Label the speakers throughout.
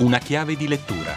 Speaker 1: Una chiave di lettura.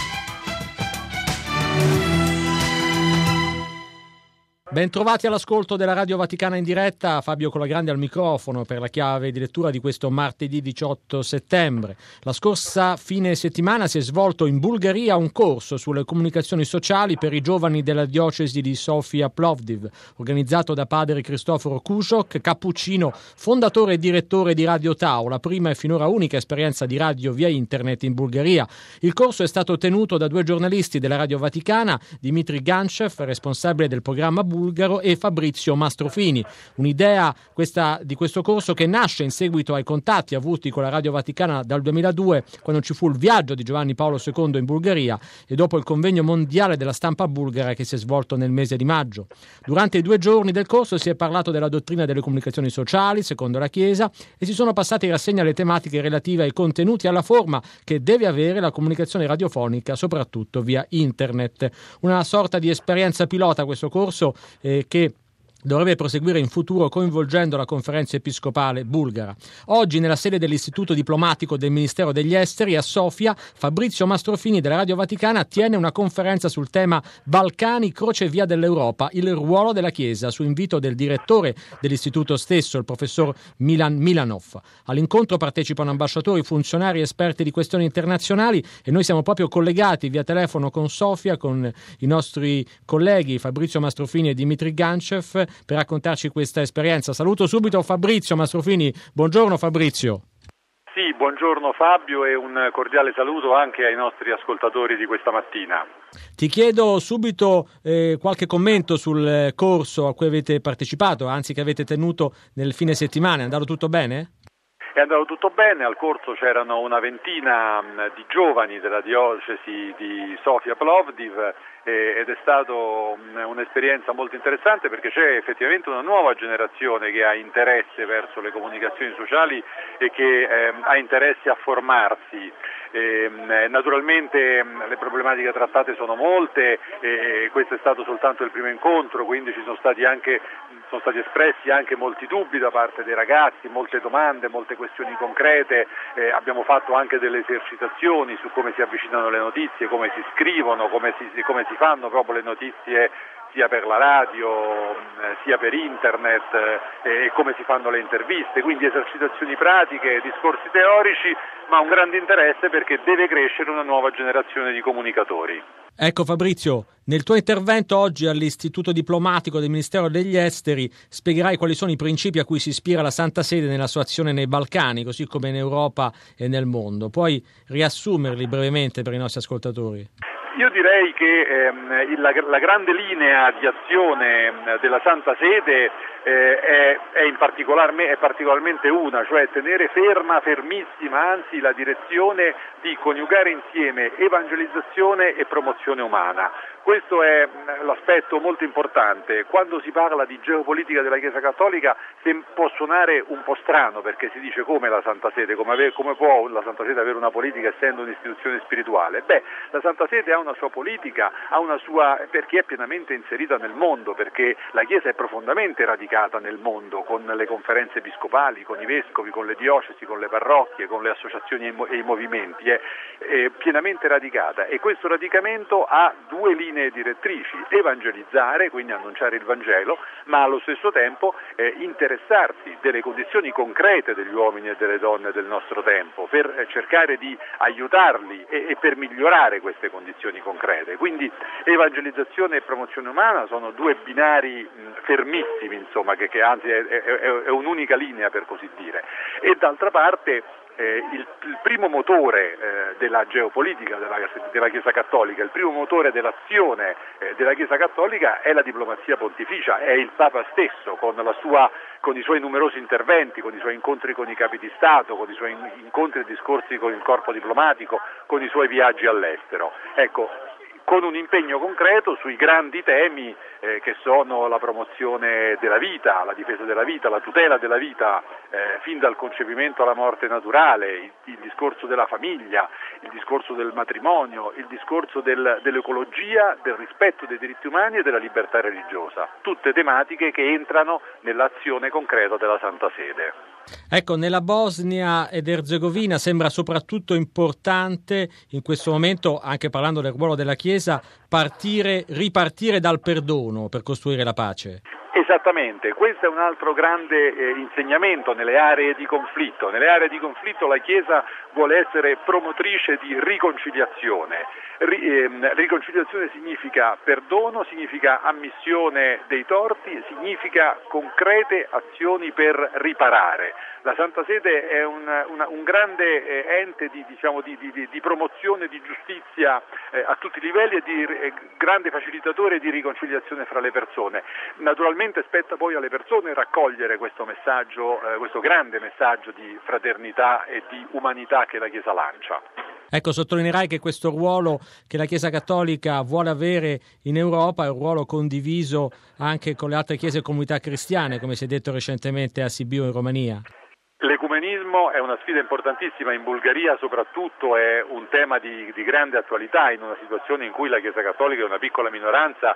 Speaker 2: Bentrovati all'ascolto della Radio Vaticana in diretta, Fabio Colagrande al microfono per la chiave di lettura di questo martedì 18 settembre. La scorsa fine settimana si è svolto in Bulgaria un corso sulle comunicazioni sociali per i giovani della diocesi di Sofia Plovdiv, organizzato da padre Cristoforo Kušok, cappuccino, fondatore e direttore di Radio Tao, la prima e finora unica esperienza di radio via internet in Bulgaria. Il corso è stato tenuto da due giornalisti della Radio Vaticana, Dmitry Ganchev, responsabile del programma bulgaro, e Fabrizio Mastrofini. Un'idea di questo corso che nasce in seguito ai contatti avuti con la Radio Vaticana dal 2002, quando ci fu il viaggio di Giovanni Paolo II in Bulgaria e dopo il convegno mondiale della stampa bulgara che si è svolto nel mese di maggio. Durante i 2 giorni del corso si è parlato della dottrina delle comunicazioni sociali secondo la Chiesa e si sono passate in rassegna le tematiche relative ai contenuti e alla forma che deve avere la comunicazione radiofonica, soprattutto via internet. Una sorta di esperienza pilota questo corso che dovrebbe proseguire in futuro coinvolgendo la conferenza episcopale bulgara. Oggi nella sede dell'Istituto Diplomatico del Ministero degli Esteri a Sofia, Fabrizio Mastrofini della Radio Vaticana tiene una conferenza sul tema Balcani, crocevia dell'Europa, il ruolo della Chiesa, su invito del direttore dell'istituto stesso, il professor Milan Milanov. All'incontro partecipano ambasciatori, funzionari, esperti di questioni internazionali e noi siamo proprio collegati via telefono con Sofia con i nostri colleghi Fabrizio Mastrofini e Dmitry Ganchev per raccontarci questa esperienza. Saluto subito Fabrizio Mastrofini. Buongiorno Fabrizio.
Speaker 3: Sì, buongiorno Fabio e un cordiale saluto anche ai nostri ascoltatori di questa mattina.
Speaker 2: Ti chiedo subito qualche commento sul corso a cui avete partecipato, anzi che avete tenuto nel fine settimana. È andato tutto bene?
Speaker 3: È andato tutto bene, al corso c'erano una ventina di giovani della diocesi di Sofia Plovdiv ed è stata un'esperienza molto interessante perché c'è effettivamente una nuova generazione che ha interesse verso le comunicazioni sociali e che ha interesse a formarsi. Naturalmente le problematiche trattate sono molte e questo è stato soltanto il primo incontro, quindi sono stati espressi anche molti dubbi da parte dei ragazzi, molte domande, molte questioni concrete, abbiamo fatto anche delle esercitazioni su come si avvicinano le notizie, come si scrivono, come si fanno proprio le notizie sia per la radio sia per internet e come si fanno le interviste, quindi esercitazioni pratiche, discorsi teorici, ma un grande interesse perché deve crescere una nuova generazione di comunicatori.
Speaker 2: Ecco Fabrizio, nel tuo intervento oggi all'Istituto Diplomatico del Ministero degli Esteri spiegherai quali sono i principi a cui si ispira la Santa Sede nella sua azione nei Balcani, così come in Europa e nel mondo. Puoi riassumerli brevemente per i nostri ascoltatori?
Speaker 3: Io direi che la grande linea di azione della Santa Sede è particolarmente una, cioè tenere fermissima, anzi la direzione di coniugare insieme evangelizzazione e promozione umana. Questo è l'aspetto molto importante. Quando si parla di geopolitica della Chiesa Cattolica può suonare un po' strano perché si dice come la Santa Sede, come può la Santa Sede avere una politica essendo un'istituzione spirituale? La Santa Sede ha una sua politica, perché è pienamente inserita nel mondo, perché la Chiesa è profondamente radicata nel mondo con le conferenze episcopali, con i vescovi, con le diocesi, con le parrocchie, con le associazioni e i movimenti, è pienamente radicata e questo radicamento ha 2 linee direttrici: evangelizzare, quindi annunciare il Vangelo, ma allo stesso tempo interessarsi delle condizioni concrete degli uomini e delle donne del nostro tempo per cercare di aiutarli e per migliorare queste condizioni concrete. Quindi evangelizzazione e promozione umana sono 2 binari fermissimi, insomma, che anzi è un'unica linea per così dire. E d'altra parte il primo motore della geopolitica della Chiesa Cattolica, il primo motore dell'azione della Chiesa Cattolica è la diplomazia pontificia, è il Papa stesso con i suoi numerosi interventi, con i suoi incontri con i capi di Stato, con i suoi incontri e discorsi con il corpo diplomatico, con i suoi viaggi all'estero. Ecco, con un impegno concreto sui grandi temi che sono la promozione della vita, la difesa della vita, la tutela della vita fin dal concepimento alla morte naturale, il discorso della famiglia, il discorso del matrimonio, il discorso dell'ecologia, del rispetto dei diritti umani e della libertà religiosa, tutte tematiche che entrano nell'azione concreta della Santa Sede.
Speaker 2: Ecco, nella Bosnia ed Erzegovina sembra soprattutto importante in questo momento, anche parlando del ruolo della Chiesa, ripartire dal perdono per costruire la pace.
Speaker 3: Esattamente, questo è un altro grande insegnamento nelle aree di conflitto. Nelle aree di conflitto la Chiesa vuole essere promotrice di riconciliazione. Riconciliazione significa perdono, significa ammissione dei torti, significa concrete azioni per riparare. La Santa Sede è un grande ente di promozione di giustizia a tutti i livelli e di grande facilitatore di riconciliazione fra le persone. Naturalmente spetta poi alle persone raccogliere questo messaggio, questo grande messaggio di fraternità e di umanità che la Chiesa lancia.
Speaker 2: Ecco, sottolineerai che questo ruolo che la Chiesa Cattolica vuole avere in Europa è un ruolo condiviso anche con le altre chiese e comunità cristiane, come si è detto recentemente a Sibiu in Romania.
Speaker 3: L'ecumenismo è una sfida importantissima, in Bulgaria soprattutto è un tema di grande attualità in una situazione in cui la Chiesa Cattolica è una piccola minoranza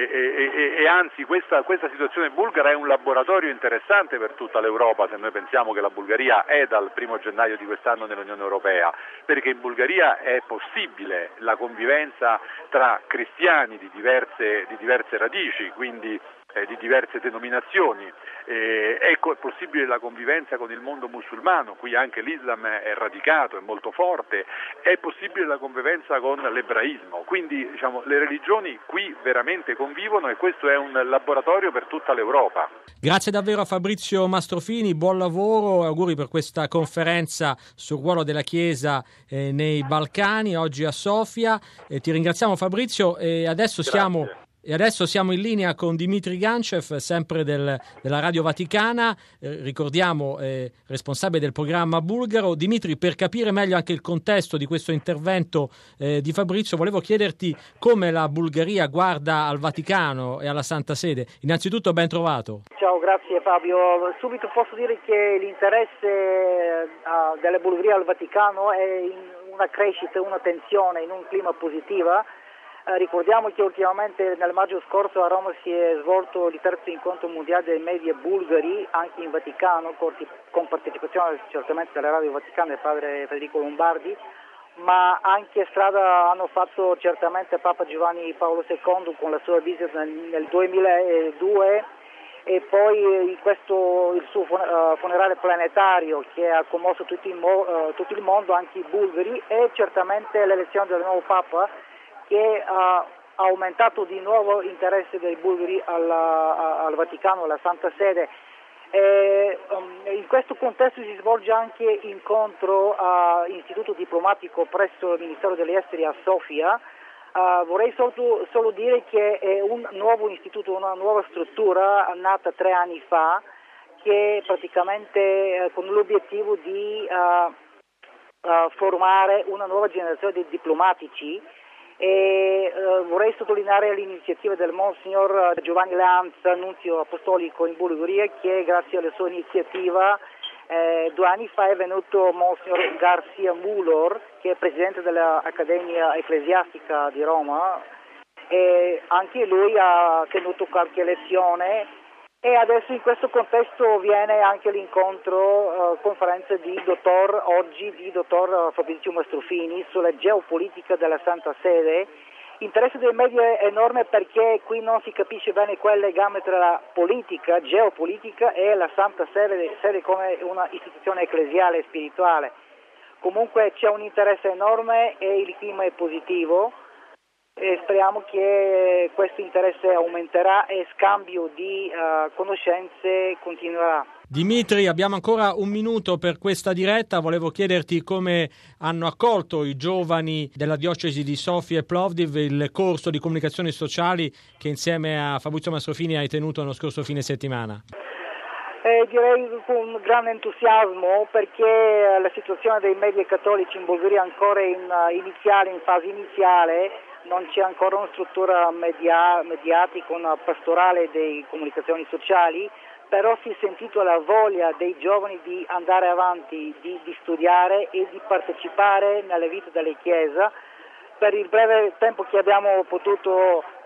Speaker 3: e anzi questa situazione bulgara è un laboratorio interessante per tutta l'Europa, se noi pensiamo che la Bulgaria è dal 1 gennaio di quest'anno nell'Unione Europea, perché in Bulgaria è possibile la convivenza tra cristiani di diverse radici, quindi di diverse denominazioni, è possibile la convivenza con il mondo musulmano, qui anche l'Islam è radicato, è molto forte, è possibile la convivenza con l'ebraismo, quindi le religioni qui veramente convivono e questo è un laboratorio per tutta l'Europa.
Speaker 2: Grazie davvero a Fabrizio Mastrofini, buon lavoro e auguri per questa conferenza sul ruolo della Chiesa nei Balcani, oggi a Sofia. Ti ringraziamo Fabrizio e adesso siamo in linea con Dmitry Ganchev, sempre della Radio Vaticana, ricordiamo responsabile del programma bulgaro. Dmitry, per capire meglio anche il contesto di questo intervento di Fabrizio, volevo chiederti come la Bulgaria guarda al Vaticano e alla Santa Sede. Innanzitutto ben trovato.
Speaker 1: Ciao, grazie Fabio. Subito posso dire che l'interesse della Bulgaria al Vaticano è in una crescita, una tensione, in un clima positivo. Ricordiamo che ultimamente nel maggio scorso a Roma si è svolto il terzo incontro mondiale dei media bulgari, anche in Vaticano, con partecipazione certamente della Radio Vaticana del padre Federico Lombardi, ma anche strada hanno fatto certamente Papa Giovanni Paolo II con la sua visita nel 2002 e poi il suo funerale planetario che ha commosso tutto il mondo, anche i bulgari, e certamente l'elezione del nuovo Papa che ha aumentato di nuovo l'interesse dei bulgari al Vaticano, alla Santa Sede. In questo contesto si svolge anche incontro all'Istituto Diplomatico presso il Ministero degli Esteri a Sofia. Vorrei solo dire che è un nuovo istituto, una nuova struttura nata 3 anni fa, che praticamente con l'obiettivo di formare una nuova generazione di diplomatici. E vorrei sottolineare l'iniziativa del Monsignor Giovanni Leanza, nunzio apostolico in Bulgaria, che grazie alla sua iniziativa 2 anni fa è venuto Monsignor Garcia Mulor, che è presidente dell'Accademia Ecclesiastica di Roma, e anche lui ha tenuto qualche lezione. E adesso in questo contesto viene anche l'incontro, conferenza di dottor Fabrizio Mastrofini sulla geopolitica della Santa Sede. L'interesse dei media è enorme perché qui non si capisce bene qual è il legame tra la politica, geopolitica e la Santa Sede come una istituzione ecclesiale e spirituale. Comunque c'è un interesse enorme e il clima è positivo. E speriamo che questo interesse aumenterà e scambio di conoscenze continuerà.
Speaker 2: Dimitri, abbiamo ancora un minuto per questa diretta. Volevo chiederti come hanno accolto i giovani della diocesi di Sofia e Plovdiv il corso di comunicazioni sociali che insieme a Fabrizio Mastrofini hai tenuto lo scorso fine settimana.
Speaker 1: Direi con grande entusiasmo, perché la situazione dei media cattolici in Bulgaria è ancora in fase iniziale. Non c'è ancora una struttura mediatica, una pastorale di comunicazioni sociali, però si è sentito la voglia dei giovani di andare avanti, di studiare e di partecipare nella vita della Chiesa. Per il breve tempo che abbiamo potuto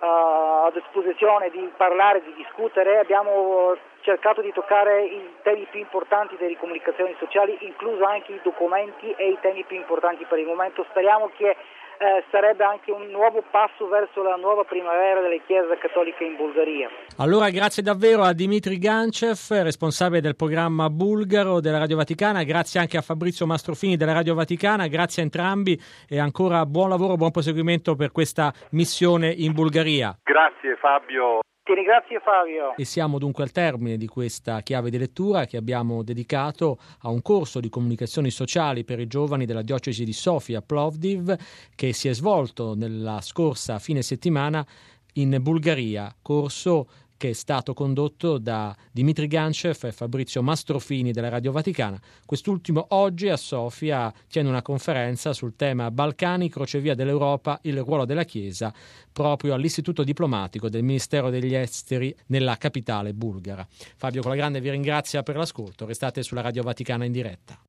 Speaker 1: a disposizione di parlare, di discutere. Abbiamo cercato di toccare i temi più importanti delle comunicazioni sociali, incluso anche i documenti e i temi più importanti per il momento. Speriamo che sarebbe anche un nuovo passo verso la nuova primavera delle chiese cattoliche in Bulgaria.
Speaker 2: Allora grazie davvero a Dimitri Gancev, responsabile del programma bulgaro della Radio Vaticana, grazie anche a Fabrizio Mastrofini della Radio Vaticana, grazie a entrambi e ancora buon lavoro, buon proseguimento per questa missione in Bulgaria.
Speaker 3: Grazie Fabio.
Speaker 1: Ti ringrazio Fabio.
Speaker 2: E siamo dunque al termine di questa chiave di lettura che abbiamo dedicato a un corso di comunicazioni sociali per i giovani della diocesi di Sofia Plovdiv che si è svolto nella scorsa fine settimana in Bulgaria, corso che è stato condotto da Dimitri Gancev e Fabrizio Mastrofini della Radio Vaticana. Quest'ultimo oggi a Sofia tiene una conferenza sul tema Balcani, crocevia dell'Europa, il ruolo della Chiesa, proprio all'Istituto Diplomatico del Ministero degli Esteri nella capitale bulgara. Fabio Colagrande vi ringrazia per l'ascolto, restate sulla Radio Vaticana in diretta.